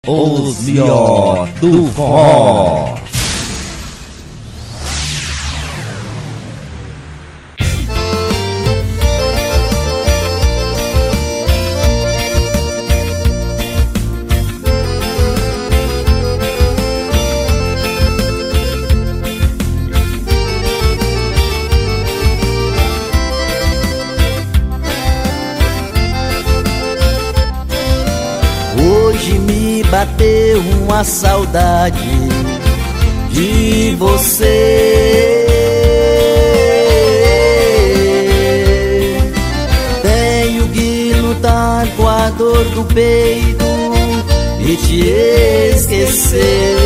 Os melhor do forró. Hoje me bateu uma saudade de você. Tenho que lutar com a dor do peito e te esquecer.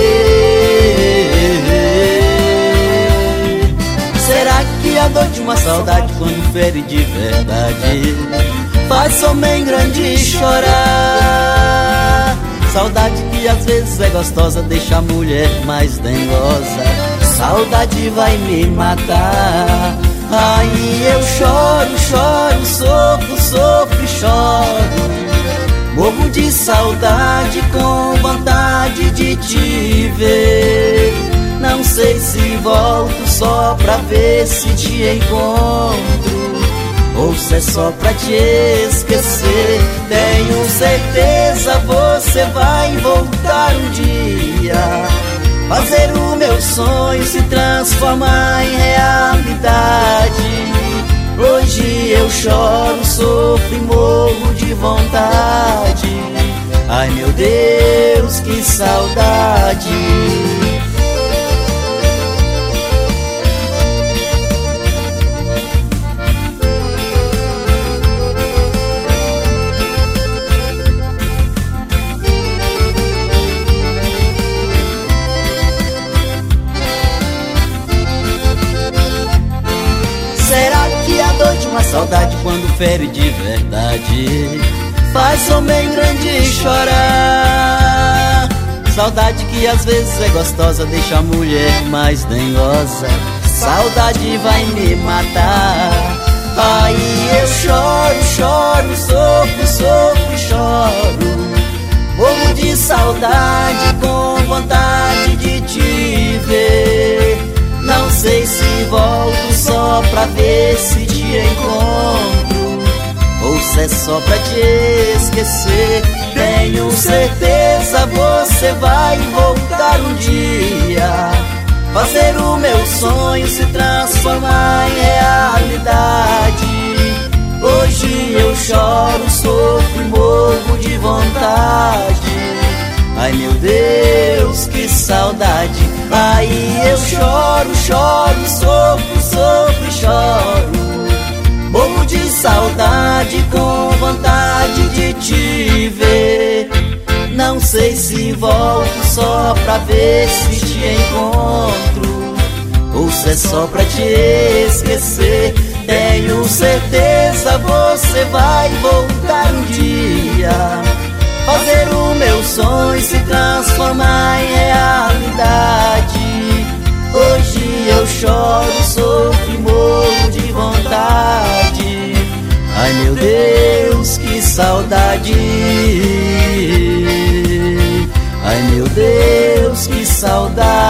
Será que a dor de uma saudade, quando fere de verdade, faz homem grande chorar? Saudade que às vezes é gostosa, deixa a mulher mais dengosa. Saudade vai me matar. Aí eu choro, choro, sofro, sofro e choro. Morro de saudade, com vontade de te ver. Não sei se volto só pra ver se te encontro, ou se é só pra te esquecer. Tenho certeza você vai voltar um dia, fazer o meu sonho se transformar em realidade. Hoje eu choro, sofro e morro de vontade. Ai meu Deus, que saudade. Será que a dor de uma saudade, quando fere de verdade, faz homem grande chorar? Saudade que às vezes é gostosa, deixa a mulher mais dengosa. Saudade vai me matar. Aí eu choro, choro, sofro, sofro e choro. Morro de saudade, com vontade de te ver. Não sei se volto só pra ver se te encontro, ou se é só pra te esquecer. Tenho certeza você vai voltar um dia, fazer o meu sonho se transformar em realidade. Hoje eu choro, sofro e morro de vontade. Ai meu Deus, que saudade. Aí eu choro, choro, sofro, sofro e choro. Morro de saudade, com vontade de te ver. Não sei se volto só pra ver se te encontro, ou se é só pra te esquecer. Tenho certeza você vai voltar um dia, fazer o meu sonho se transformar em realidade. Hoje eu choro, sofro e morro de vontade. Ai meu Deus, que saudade. Ai meu Deus, que saudade.